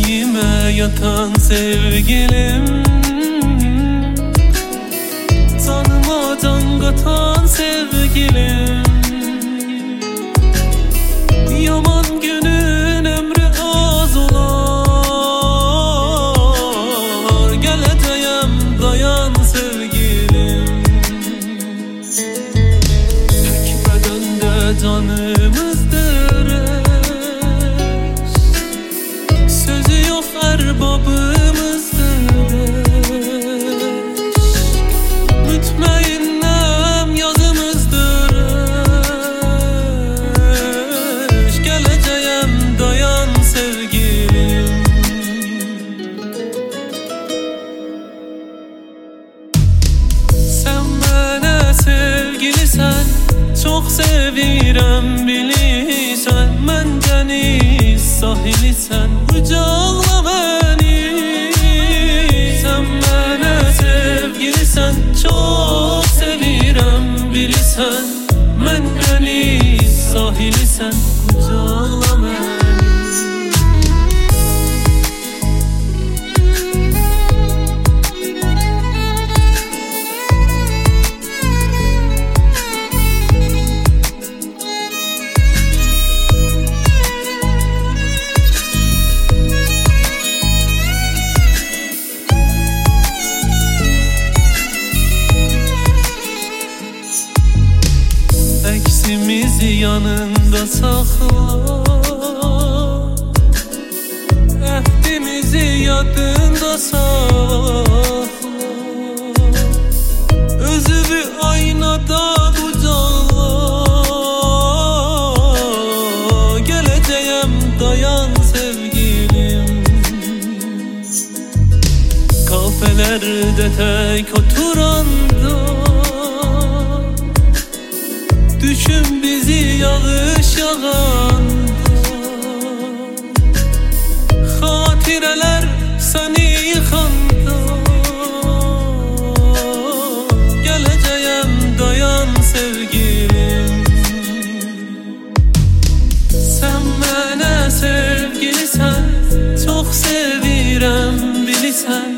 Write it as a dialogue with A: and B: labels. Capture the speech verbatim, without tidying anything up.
A: yüreğime yatan sevgilim, canıma can katan sevgilim. Yaman günün ömrü az olar, geleceğim dayan sevgilim. Tek bedende canımızdır eş, sözü yok erbabımızdır eş. Mütmainim yazımızdır eş, geleceğim dayan sevgilim. Sen bana sevgilisen, çok sevirem bilirsen. Men deniz sahilisen, kucakla beni. Sen bana sevgilisen, çok sevirem bilirsen. Men deniz sahilisen, kucakla beni. Eksimizi yanında sakla, ehdimizi yadında sakla. Özü bir aynada kucakla, geleceğim dayan sevgilim. Kafelerde tek oturanda, düşün bizi yağış yağanda. Hatireler seni yıkanda, geleceğim dayan sevgilim. Sen bana sevgilisen, çok sevirem bilirsen.